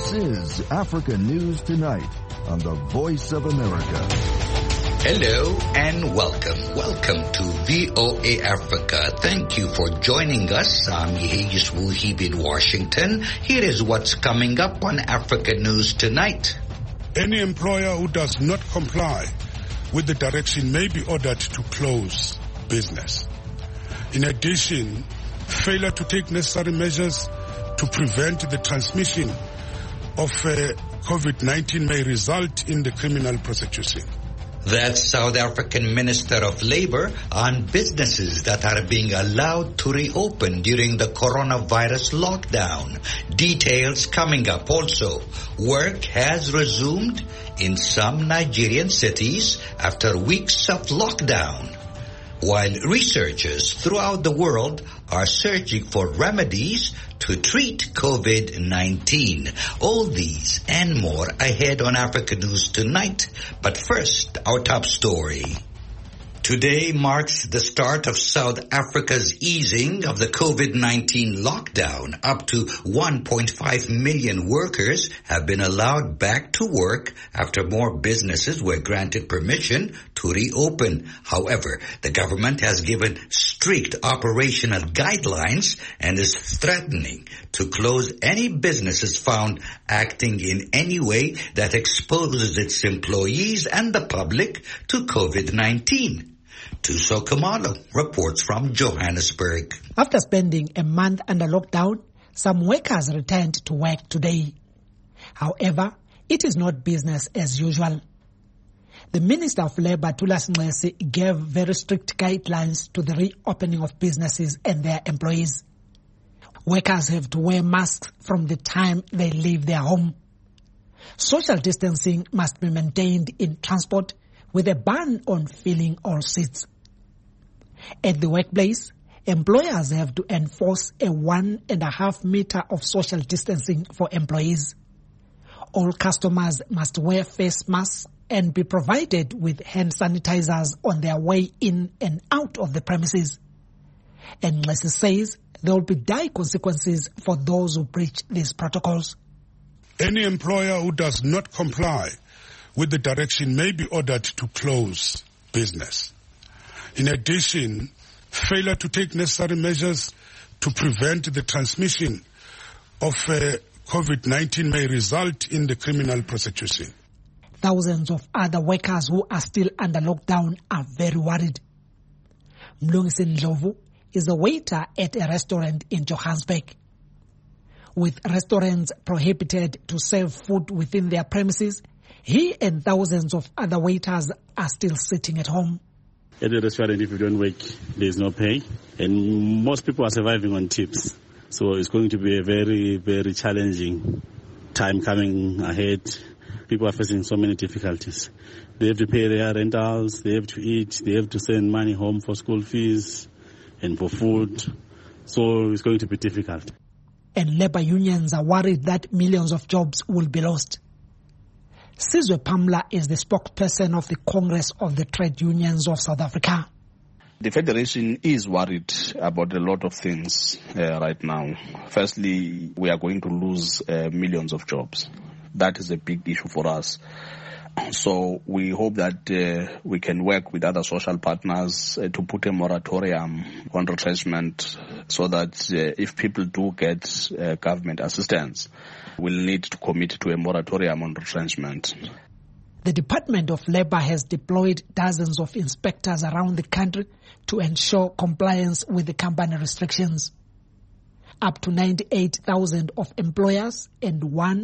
This is Africa News Tonight on the Voice of America. Hello and welcome. Welcome to VOA Africa. Thank you for joining us. I'm Yehegis Wuhib in Washington. Here is what's coming up on Africa News Tonight. Any employer who does not comply with the direction may be ordered to close business. In addition, failure to take necessary measures to prevent the transmission of COVID-19 may result in the criminal prosecution. That's South African Minister of Labour on businesses that are being allowed to reopen during the coronavirus lockdown. Details coming up also. Work has resumed in some Nigerian cities after weeks of lockdown, while researchers throughout the world are searching for remedies to treat COVID-19. All these and more ahead on Africa News Tonight. But first, our top story. Today marks the start of South Africa's easing of the COVID-19 lockdown. Up to 1.5 million workers have been allowed back to work after more businesses were granted permission to reopen. However, the government has given strict operational guidelines and is threatening to close any businesses found acting in any way that exposes its employees and the public to COVID-19. Tuso Kamalo reports from Johannesburg. After spending a month under lockdown, some workers returned to work today. However, it is not business as usual. The Minister of Labour, Thulas Nxesi, gave very strict guidelines to the reopening of businesses and their employees. Workers have to wear masks from the time they leave their home. Social distancing must be maintained in transport, with a ban on filling all seats. At the workplace, employers have to enforce a 1.5 meter of social distancing for employees. All customers must wear face masks and be provided with hand sanitizers on their way in and out of the premises. And Nxesi says there will be dire consequences for those who breach these protocols. Any employer who does not comply with the direction may be ordered to close business. In addition, failure to take necessary measures to prevent the transmission of COVID-19 may result in the criminal prosecution. Thousands of other workers who are still under lockdown are very worried. Mlungisi Ndlovu is a waiter at a restaurant in Johannesburg. With restaurants prohibited to serve food within their premises, he and thousands of other waiters are still sitting at home. At the restaurant, if you don't work, there's no pay. And most people are surviving on tips. So it's going to be a very, very challenging time coming ahead. People are facing so many difficulties. They have to pay their rentals, they have to eat, they have to send money home for school fees and for food. So it's going to be difficult. And labor unions are worried that millions of jobs will be lost. Sizwe Pamla is the spokesperson of the Congress of the Trade Unions of South Africa. The Federation is worried about a lot of things right now. Firstly, we are going to lose millions of jobs. That is a big issue for us. So we hope that we can work with other social partners to put a moratorium on retrenchment so that if people do get government assistance, we'll need to commit to a moratorium on retrenchment. The Department of Labour has deployed dozens of inspectors around the country to ensure compliance with the company restrictions. Up to 98,000 of employers and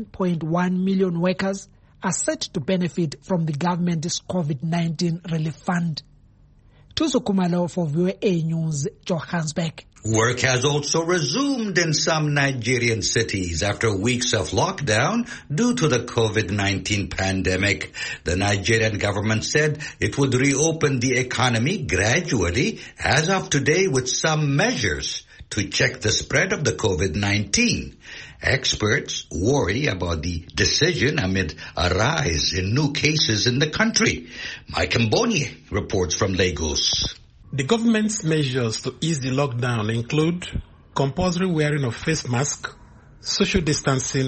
1.1 million workers are set to benefit from the government's COVID-19 relief fund. Tuso Kumalo for VOA News, Johannesburg. Work has also resumed in some Nigerian cities after weeks of lockdown due to the COVID-19 pandemic. The Nigerian government said it would reopen the economy gradually as of today with some measures to check the spread of the COVID-19. Experts worry about the decision amid a rise in new cases in the country. Mike Mbonye reports from Lagos. The government's measures to ease the lockdown include compulsory wearing of face masks, social distancing,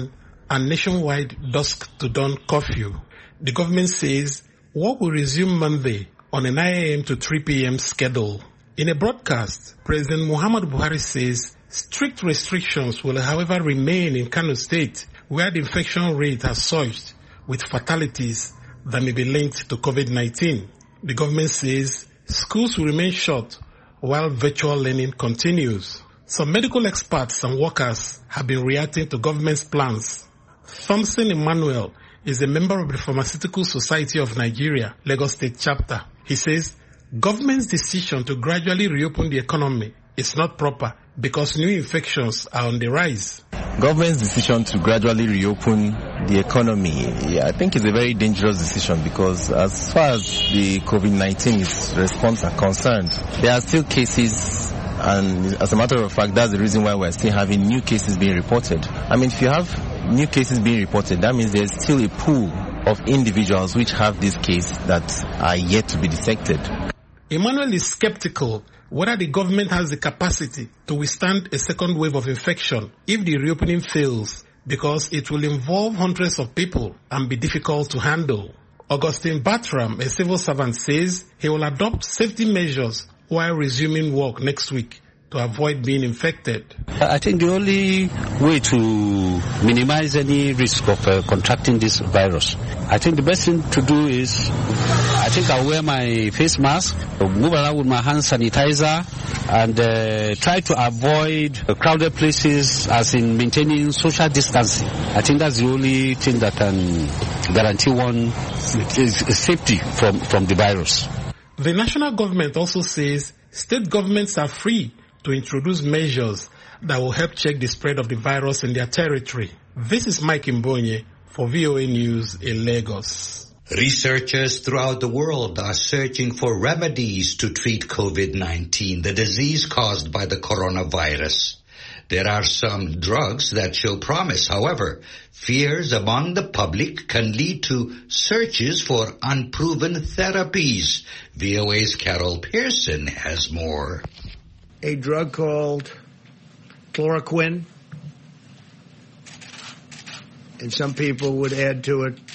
and nationwide dusk to dawn curfew. The government says work will resume Monday on a 9 a.m. to 3 p.m. schedule. In a broadcast, President Muhammadu Buhari says strict restrictions will, however, remain in Kano State, where the infection rate has surged with fatalities that may be linked to COVID-19. The government says schools will remain shut while virtual learning continues. Some medical experts and workers have been reacting to government's plans. Thompson Emmanuel is a member of the Pharmaceutical Society of Nigeria, Lagos State chapter. He says government's decision to gradually reopen the economy is not proper because new infections are on the rise. Government's decision to gradually reopen the economy, I think is a very dangerous decision because as far as the COVID-19 response are concerned, there are still cases, and as a matter of fact, that's the reason why we're still having new cases being reported. I mean, if you have new cases being reported, that means there's still a pool of individuals which have this case that are yet to be detected. Emmanuel is skeptical whether the government has the capacity to withstand a second wave of infection if the reopening fails, because it will involve hundreds of people and be difficult to handle. Augustine Bartram, a civil servant, says he will adopt safety measures while resuming work next week to avoid being infected. I think the only way to minimize any risk of contracting this virus, I think the best thing to do is, I think I'll wear my face mask, move around with my hand sanitizer, and try to avoid crowded places, as in maintaining social distancing. I think that's the only thing that can guarantee one safety from the virus. The national government also says state governments are free to introduce measures that will help check the spread of the virus in their territory. This is Mike Mbonye for VOA News in Lagos. Researchers throughout the world are searching for remedies to treat COVID-19, the disease caused by the coronavirus. There are some drugs that show promise. However, fears among the public can lead to searches for unproven therapies. VOA's Carol Pearson has more. A drug called chloroquine, and some people would add to it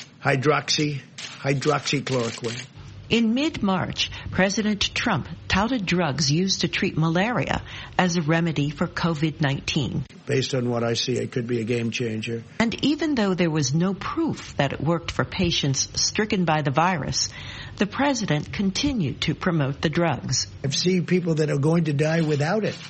hydroxychloroquine. In mid-March, President Trump touted drugs used to treat malaria as a remedy for COVID-19. Based on what I see, it could be a game changer. And even though there was no proof that it worked for patients stricken by the virus, the president continued to promote the drugs. I've seen people that are going to die without it.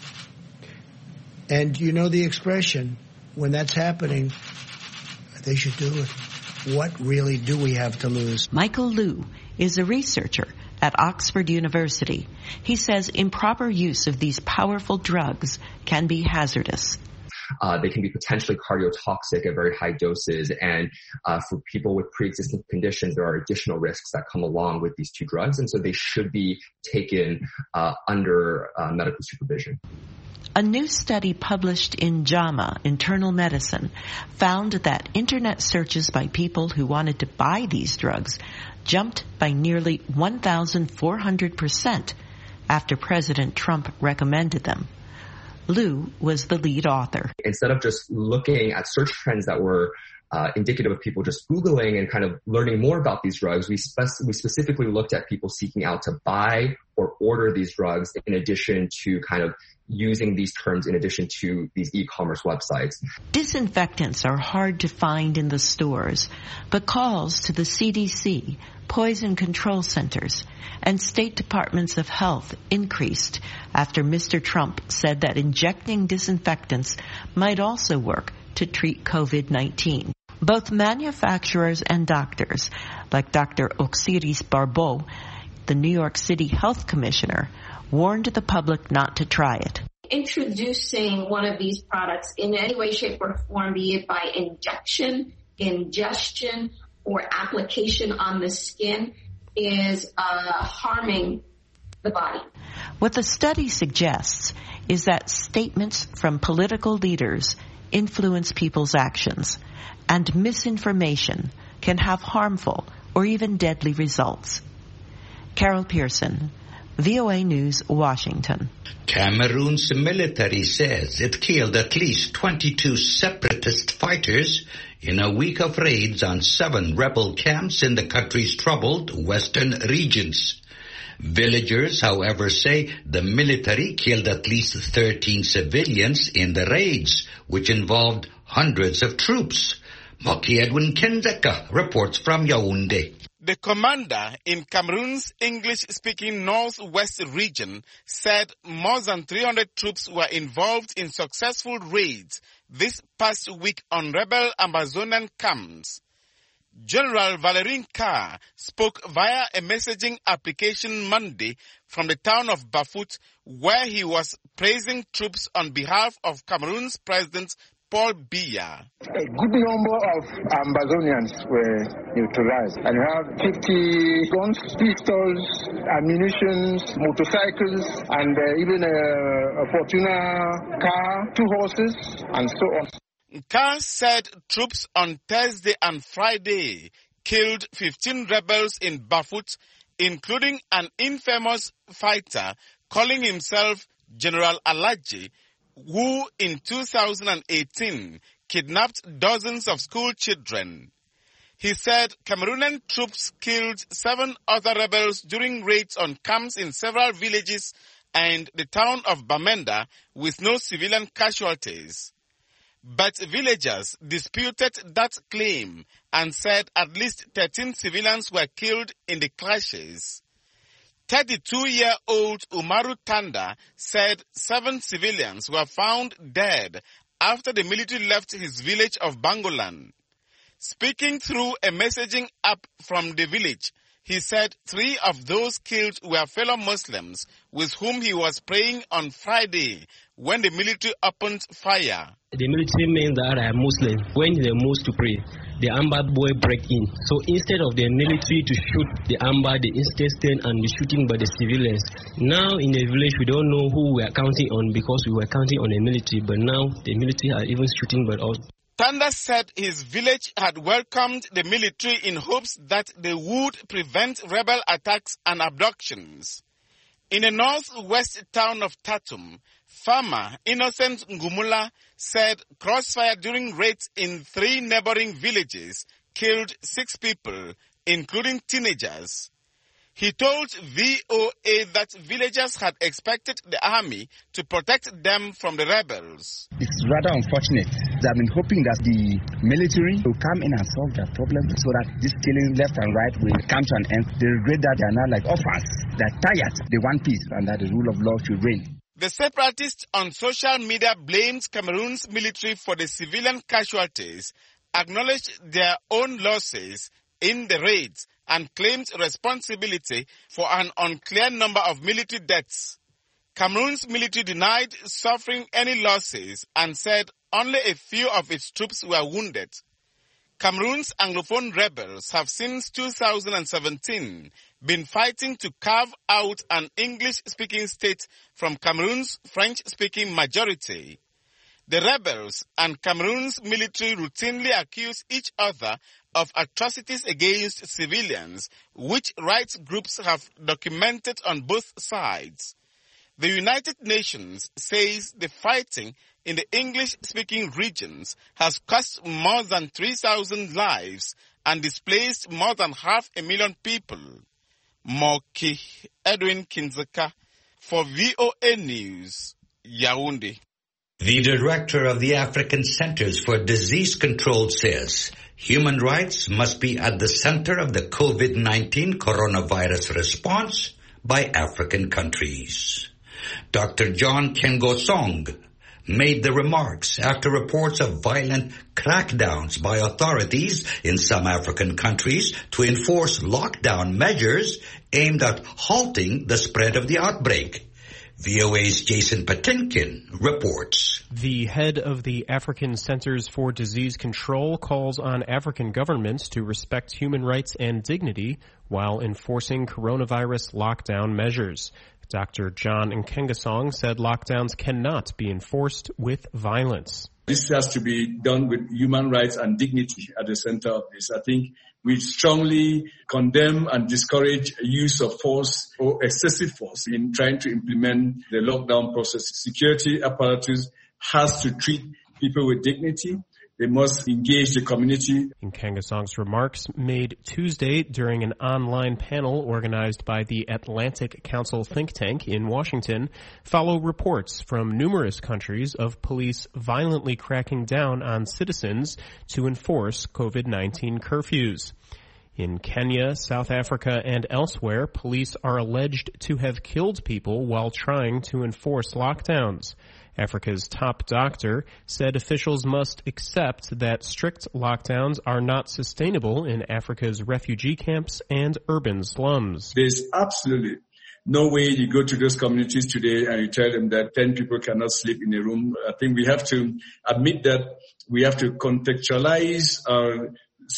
And you know the expression, when that's happening, they should do it. What really do we have to lose? Michael Liu is a researcher at Oxford University. He says improper use of these powerful drugs can be hazardous. They can be potentially cardiotoxic at very high doses, and for people with pre-existing conditions, there are additional risks that come along with these two drugs, and so they should be taken under medical supervision. A new study published in JAMA, Internal Medicine, found that internet searches by people who wanted to buy these drugs jumped by nearly 1,400% after President Trump recommended them. Liu was the lead author. Instead of just looking at search trends that were indicative of people just Googling and kind of learning more about these drugs, we specifically looked at people seeking out to buy or order these drugs in addition to kind of using these terms in addition to these e-commerce websites. Disinfectants are hard to find in the stores, but calls to the CDC, poison control centers, and state departments of health increased after Mr. Trump said that injecting disinfectants might also work to treat COVID-19. Both manufacturers and doctors, like Dr. Osiris Barbeau, the New York City Health Commissioner, warned the public not to try it. Introducing one of these products in any way, shape, or form, be it by injection, ingestion, or application on the skin, is harming the body. What the study suggests is that statements from political leaders influence people's actions, and misinformation can have harmful or even deadly results. Carol Pearson, VOA News, Washington. Cameroon's military says it killed at least 22 separatist fighters in a week of raids on 7 rebel camps in the country's troubled western regions. Villagers, however, say the military killed at least 13 civilians in the raids, which involved hundreds of troops. Moki Edwin Kenzeka reports from Yaoundé. The commander in Cameroon's English-speaking northwest region said more than 300 troops were involved in successful raids this past week on rebel Amazonian camps. General Valerie Carr spoke via a messaging application Monday from the town of Bafut, where he was praising troops on behalf of Cameroon's President Paul Biya. A good number of Amazonians were neutralized, and you have 50 guns, pistols, ammunition, motorcycles, and even a Fortuna car, 2 horses, and so on. Carr said troops on Thursday and Friday killed 15 rebels in Bafut, including an infamous fighter calling himself General Alaji, who in 2018 kidnapped dozens of school children. He said Cameroonian troops killed 7 other rebels during raids on camps in several villages and the town of Bamenda with no civilian casualties. But villagers disputed that claim and said at least 13 civilians were killed in the clashes. 32-year-old Umaru Tanda said 7 civilians were found dead after the military left his village of Bangolan. Speaking through a messaging app from the village, he said 3 of those killed were fellow Muslims with whom he was praying on Friday when the military opened fire. The military men that are Muslim went in the mosque to pray. The Amber boy break in. So instead of the military to shoot the Amber, the instead and the shooting by the civilians. Now in the village we don't know who we are counting on because we were counting on the military, but now the military are even shooting by us. Tanda said his village had welcomed the military in hopes that they would prevent rebel attacks and abductions. In the northwest town of Tatum, farmer Innocent Ngumula said crossfire during raids in 3 neighboring villages killed 6 people, including teenagers. He told VOA that villagers had expected the army to protect them from the rebels. It's rather unfortunate. I've been hoping that the military will come in and solve their problem so that this killing left and right will come to an end. They regret that they are now like orphans. They're tired. They want peace and that the rule of law should reign. The separatists on social media blamed Cameroon's military for the civilian casualties, acknowledged their own losses in the raids, and claimed responsibility for an unclear number of military deaths. Cameroon's military denied suffering any losses and said only a few of its troops were wounded. Cameroon's Anglophone rebels have since 2017 been fighting to carve out an English-speaking state from Cameroon's French-speaking majority. The rebels and Cameroon's military routinely accuse each other of atrocities against civilians, which rights groups have documented on both sides. The United Nations says the fighting in the English-speaking regions has cost more than 3,000 lives and displaced more than 500,000 people. Moki Edwin Kinzeka for VOA News, Yaoundé. The director of the African Centers for Disease Control says human rights must be at the center of the COVID-19 coronavirus response by African countries. Dr. John Kengosong made the remarks after reports of violent crackdowns by authorities in some African countries to enforce lockdown measures aimed at halting the spread of the outbreak. VOA's Jason Patinkin reports. The head of the African Centers for Disease Control calls on African governments to respect human rights and dignity while enforcing coronavirus lockdown measures. Dr. John Nkengasong said lockdowns cannot be enforced with violence. This has to be done with human rights and dignity at the center of this. I think we strongly condemn and discourage use of force or excessive force in trying to implement the lockdown process. Security apparatus has to treat people with dignity. They must engage the community. Nkengasong's remarks made Tuesday during an online panel organized by the Atlantic Council think tank in Washington follow reports from numerous countries of police violently cracking down on citizens to enforce COVID-19 curfews. In Kenya, South Africa, and elsewhere, police are alleged to have killed people while trying to enforce lockdowns. Africa's top doctor said officials must accept that strict lockdowns are not sustainable in Africa's refugee camps and urban slums. There's absolutely no way you go to those communities today and you tell them that 10 people cannot sleep in a room. I think we have to admit that we have to contextualize our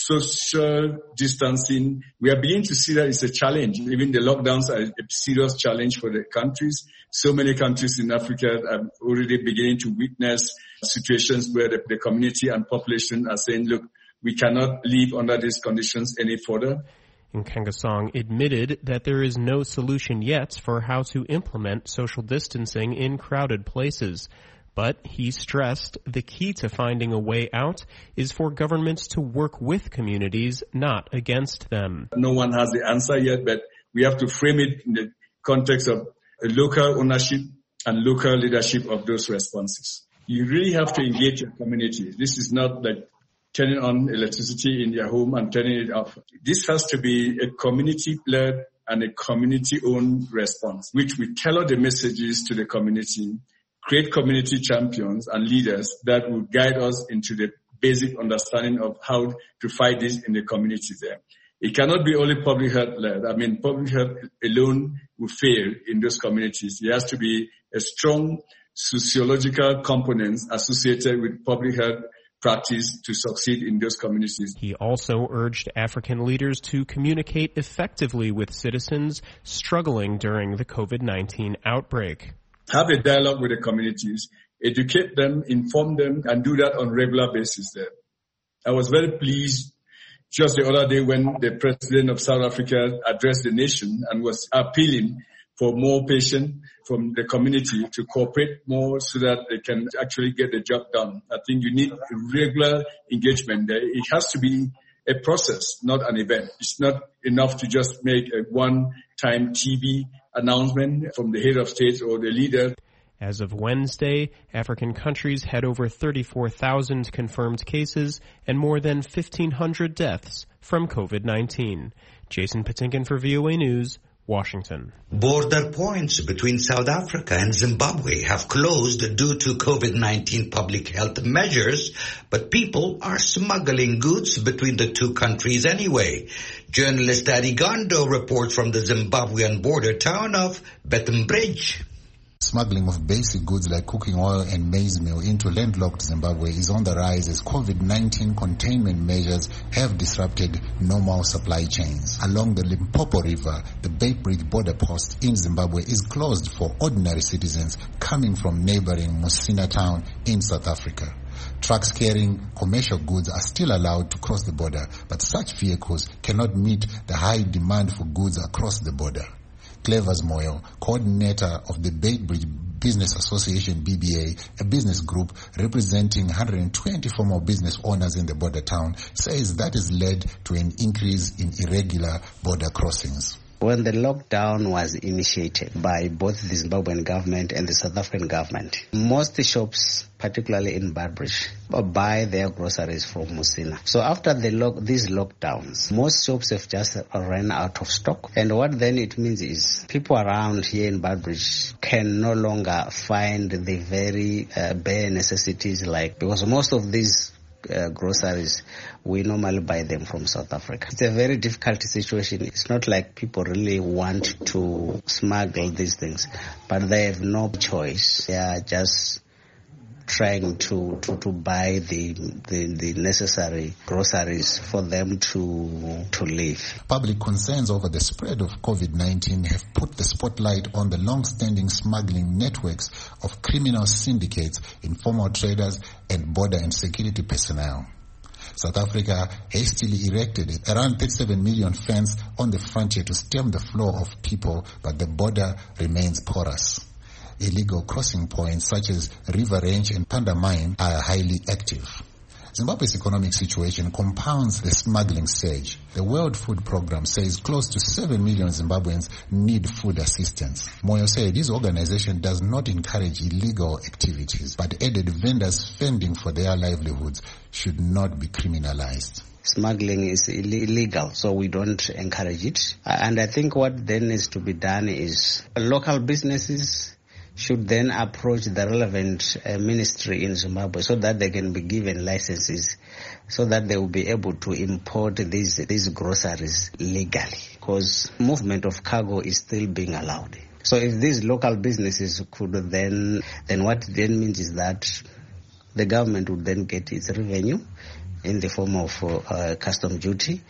social distancing. We are beginning to see that it's a challenge. Even the lockdowns are a serious challenge for the countries. So many countries in Africa are already beginning to witness situations where the community and population are saying, look, we cannot live under these conditions any further. Nkengasong admitted that there is no solution yet for how to implement social distancing in crowded places. But he stressed the key to finding a way out is for governments to work with communities, not against them. No one has the answer yet, but we have to frame it in the context of a local ownership and local leadership of those responses. You really have to engage your community. This is not like turning on electricity in your home and turning it off. This has to be a community-led and a community-owned response, which we tailor the messages to the community, create community champions and leaders that will guide us into the basic understanding of how to fight this in the community there. It cannot be only public health led. I mean, public health alone will fail in those communities. There has to be a strong sociological component associated with public health practice to succeed in those communities. He also urged African leaders to communicate effectively with citizens struggling during the COVID-19 outbreak. Have a dialogue with the communities, educate them, inform them, and do that on a regular basis there. I was very pleased just the other day when the president of South Africa addressed the nation and was appealing for more patience from the community to cooperate more so that they can actually get the job done. I think you need regular engagement there. It has to be a process, not an event. It's not enough to just make a one-time TV announcement from the head of state or the leader. As of Wednesday, African countries had over 34,000 confirmed cases and more than 1,500 deaths from COVID-19. Jason Patinkin for VOA News, Washington. Border points between South Africa and Zimbabwe have closed due to COVID-19 public health measures, but people are smuggling goods between the two countries anyway. Journalist Adi Gondo reports from the Zimbabwean border town of Beitbridge. Smuggling of basic goods like cooking oil and maize meal into landlocked Zimbabwe is on the rise as COVID-19 containment measures have disrupted normal supply chains. Along the Limpopo River, the Beitbridge border post in Zimbabwe is closed for ordinary citizens coming from neighboring Musina town in South Africa. Trucks carrying commercial goods are still allowed to cross the border, but such vehicles cannot meet the high demand for goods across the border. Clevers Moyo, coordinator of the Beitbridge Business Association BBA, a business group representing 120 former business owners in the border town, says that has led to an increase in irregular border crossings. When the lockdown was initiated by both the Zimbabwean government and the South African government, most shops, particularly in Beitbridge, buy their groceries from Musina. So after these lockdowns, most shops have just run out of stock. And what then it means is people around here in Beitbridge can no longer find the very bare necessities because most of these groceries, we normally buy them from South Africa. It's a very difficult situation. It's not like people really want to smuggle these things, but they have no choice. They are just trying to buy the necessary groceries for them to live. Public concerns over the spread of COVID-19 have put the spotlight on the long-standing smuggling networks of criminal syndicates, informal traders, and border and security personnel. South Africa hastily erected around 37 million fence on the frontier to stem the flow of people, but the border remains porous. Illegal crossing points such as River Range and Panda Mine are highly active. Zimbabwe's economic situation compounds the smuggling surge. The World Food Programme says close to 7 million Zimbabweans need food assistance. Moyo said his organization does not encourage illegal activities, but added vendors fending for their livelihoods should not be criminalized. Smuggling is illegal, so we don't encourage it. And I think what then needs to be done is local businesses should then approach the relevant ministry in Zimbabwe so that they can be given licenses so that they will be able to import these groceries legally, because movement of cargo is still being allowed. So if these local businesses could then what it then means is that the government would then get its revenue in the form of custom duty,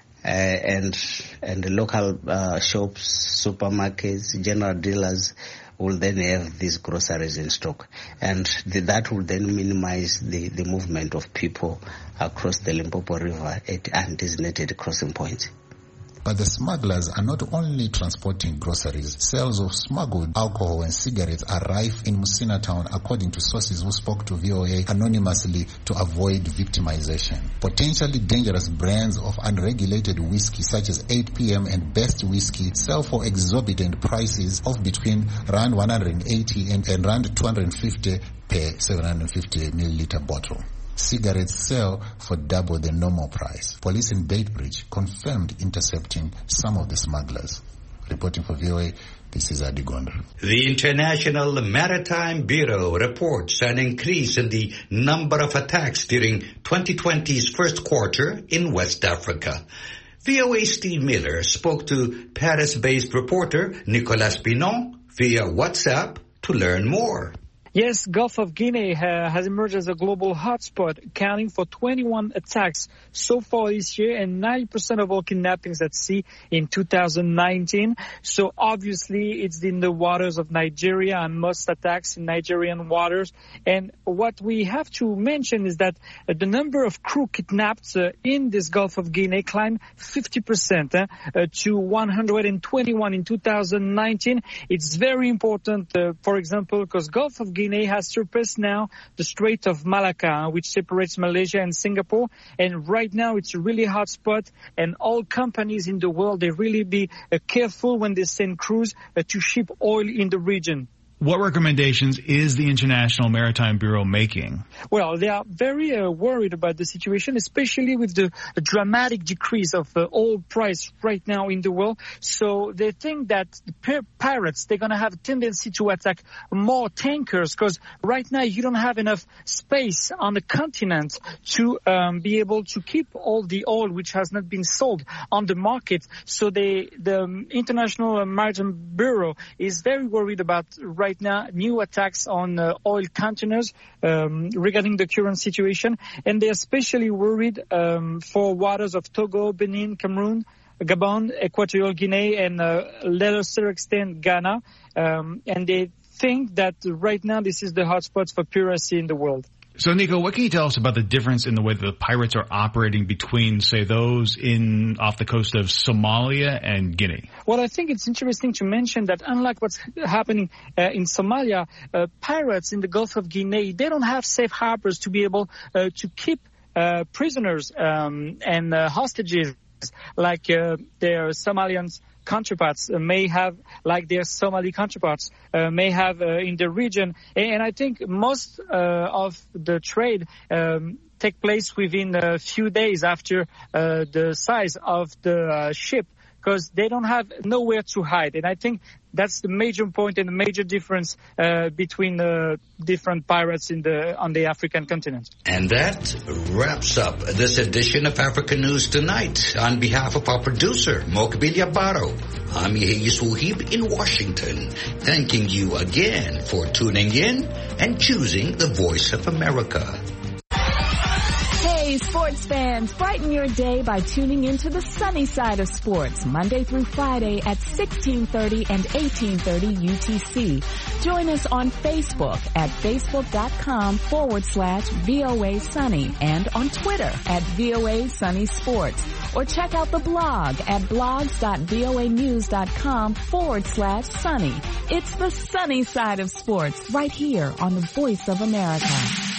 and the local shops, supermarkets, general dealers will then have these groceries in stock, and that will then minimize the movement of people across the Limpopo River at undesignated crossing points. But the smugglers are not only transporting groceries. Sales of smuggled alcohol and cigarettes are rife in Musina town, according to sources who spoke to VOA anonymously to avoid victimization. Potentially dangerous brands of unregulated whiskey such as 8 p.m. and Best Whiskey sell for exorbitant prices of between Rand 180 and Rand 250 per 750 milliliter bottle. Cigarettes sell for double the normal price. Police in Beitbridge confirmed intercepting some of the smugglers. Reporting for VOA, this is Adi Gonda. The International Maritime Bureau reports an increase in the number of attacks during 2020's first quarter in West Africa. VOA's Steve Miller spoke to Paris-based reporter Nicolas Pinon via WhatsApp to learn more. Yes, Gulf of Guinea has emerged as a global hotspot, accounting for 21 attacks so far this year and 90% of all kidnappings at sea in 2019. So obviously it's in the waters of Nigeria and most attacks in Nigerian waters. And what we have to mention is that the number of crew kidnapped in this Gulf of Guinea climbed 50% to 121 in 2019. It's very important, for example, because Gulf of Guinea has surpassed now the Strait of Malacca, which separates Malaysia and Singapore. And right now it's a really hot spot, and all companies in the world, they really be careful when they send crews to ship oil in the region. What recommendations is the International Maritime Bureau making? Well, they are very worried about the situation, especially with the dramatic decrease of oil price right now in the world. So they think that the pirates, they're going to have a tendency to attack more tankers, because right now you don't have enough space on the continent to be able to keep all the oil which has not been sold on the market. So the International Maritime Bureau is very worried about right now new attacks on oil containers regarding the current situation, and they're especially worried for waters of Togo, Benin, Cameroon, Gabon, Equatorial Guinea, and lesser extent Ghana, and they think that right now this is the hotspot for piracy in the world. So, Nico, what can you tell us about the difference in the way that the pirates are operating between, say, those off the coast of Somalia and Guinea? Well, I think it's interesting to mention that unlike what's happening in Somalia, pirates in the Gulf of Guinea, they don't have safe harbors to be able to keep prisoners and hostages like their Somalian counterparts may have, like their Somali counterparts may have in the region. And I think most of the trade take place within a few days after the size of the ship because they don't have nowhere to hide. And I think that's the major point and the major difference between the different pirates on the African continent. And that wraps up this edition of African News Tonight. On behalf of our producer, Mokbilia Baro, I'm Yehia Suhib in Washington, thanking you again for tuning in and choosing the Voice of America. Hey, sports fans, brighten your day by tuning into the sunny side of sports, Monday through Friday at 1630 and 1830 UTC. Join us on Facebook at facebook.com/VOA Sunny and on Twitter at VOA Sunny Sports. Or check out the blog at blogs.voanews.com/sunny. It's the sunny side of sports right here on the Voice of America.